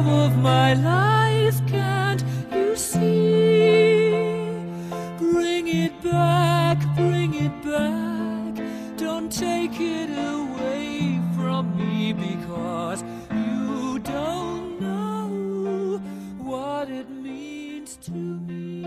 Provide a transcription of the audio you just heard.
love of my life, can't you see? Bring it back, don't take it away from me, because you don't know what it means to me.